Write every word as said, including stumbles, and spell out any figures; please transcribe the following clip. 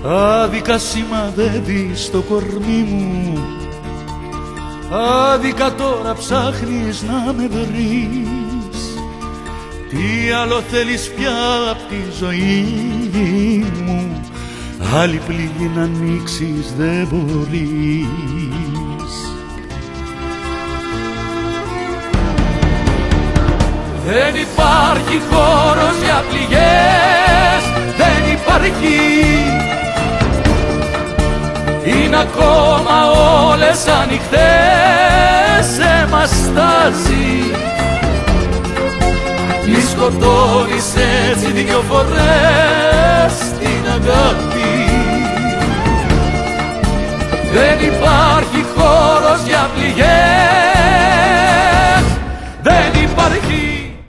Άδικα σημαδεύεις το κορμί μου, άδικα τώρα ψάχνεις να με βρεις. Τι άλλο θέλεις πια απ' τη ζωή μου, άλλη πληγή να ανοίξεις δεν μπορείς. Δεν υπάρχει χώρος για πληγές, δεν υπάρχει. Είναι ακόμα όλες ανοιχτές, σε μας στάζει. Μη σκοτώνεις έτσι δυο φορές την αγάπη. Δεν υπάρχει